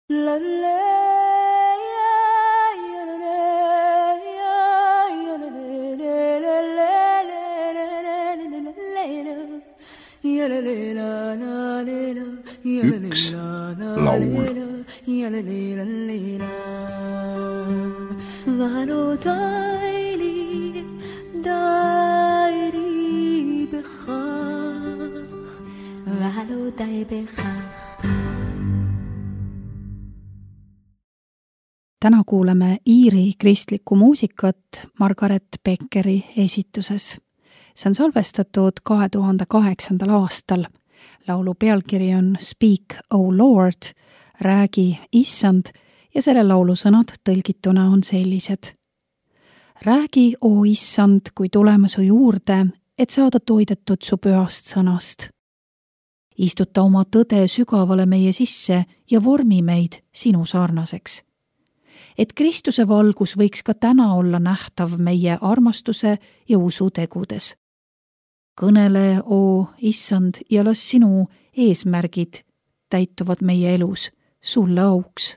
Üks laul. Täna kuuleme Iiri kristlikku muusikat Margaret Beckeri esituses. See on salvestatud 2008. aastal. Laulu pealkiri on Speak, O Lord, räägi, issand, ja selle laulu sõnad tõlgituna on sellised. Räägi, o issand, kui tuleme su juurde, et saada toidetud su pühast sõnast. Istuta oma tõde sügavale meie sisse ja vormi meid sinu sarnaseks. Et Kristuse valgus võiks ka täna olla nähtav meie armastuse ja usu tegudes. Kõnele, o issand, ja las sinu eesmärgid täituvad meie elus sulle auks.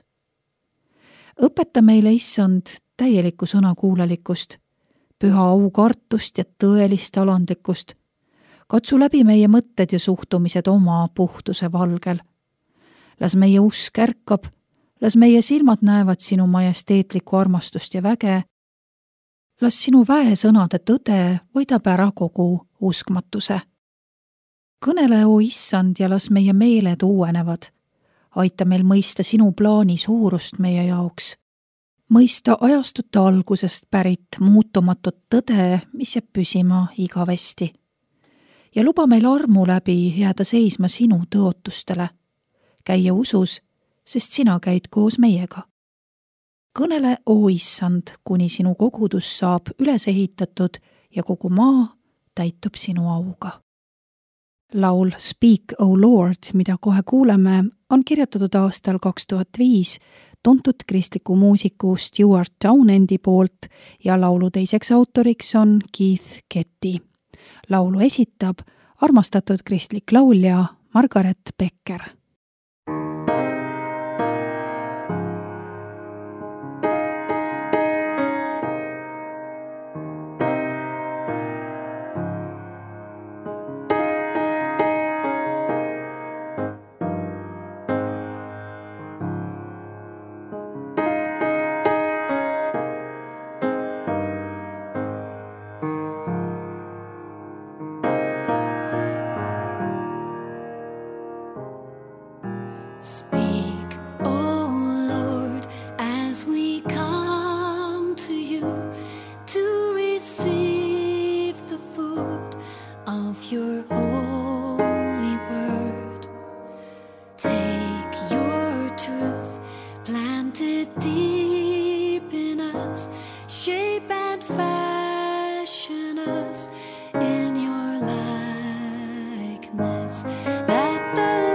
Õpeta meile, issand, täielikku sõnakuulelikkust, püha aukartust ja tõelist alandlikkust. Katsu läbi meie mõtted ja suhtumised oma puhtuse valgel. Las meie usk ärkab, las meie silmad näevad sinu majesteetlikku armastust ja väge. Las sinu väesõnade tõde võidab ära kogu uskmatuse. Kõnele, o issand, ja las meie meeled uuenevad. Aita meil mõista sinu plaani suurust meie jaoks. Mõista ajastute algusest pärit muutumatut tõde, mis jääb püsima igavesti. Ja luba meil armu läbi jääda seisma sinu tõotustele. Käia usus, sest sina käid koos meiega. Kõnele, o issand, kuni sinu kogudus saab üles ehitatud ja kogu maa täitub sinu auga. Laul Speak, O Lord, mida kohe kuuleme, on kirjutatud aastal 2005 tuntud kristliku muusiku Stuart Townendi poolt ja laulu teiseks autoriks on Keith Getty. Laulu esitab armastatud kristlik laulja Margaret Becker. Speak, O Lord, as we come to you to receive the food of your holy word. Take your truth, plant it deep in us, shape and fashion us in your likeness, that the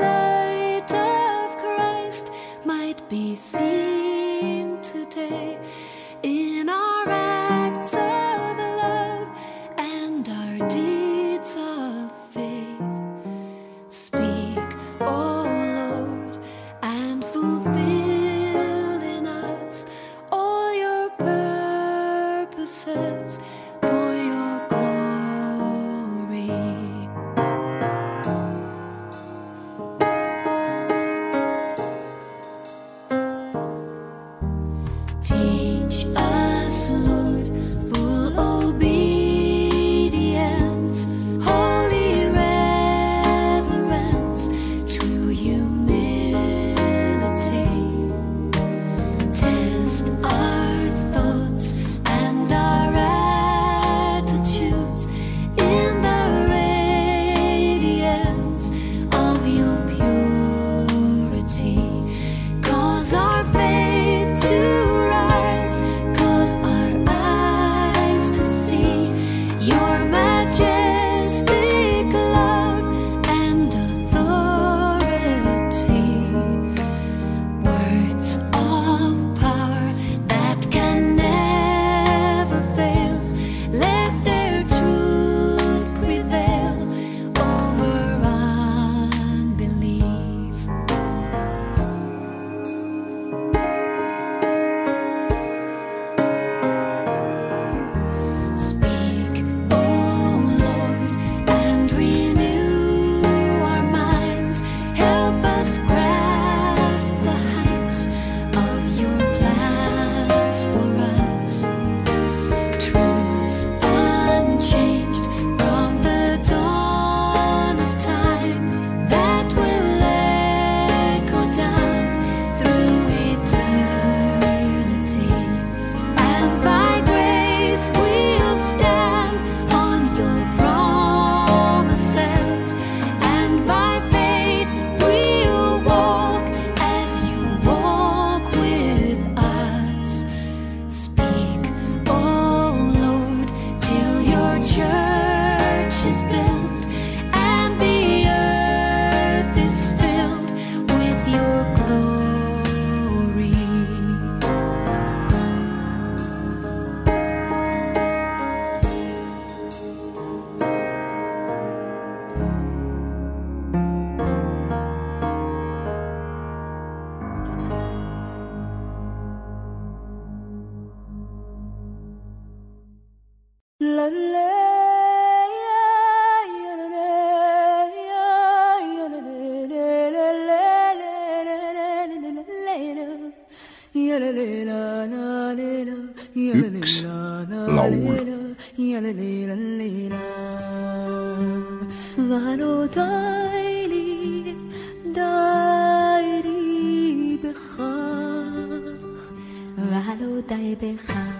be seen today in our acts of love and our deeds of faith. Speak, O Lord, and fulfill in us all your purposes for your glory. Teach us, Lord, full obedience, holy reverence, true humility. Test our thoughts and our attitudes in the radiance of your purity. Cause our faith to rise, cause üks laul. ולא די בכך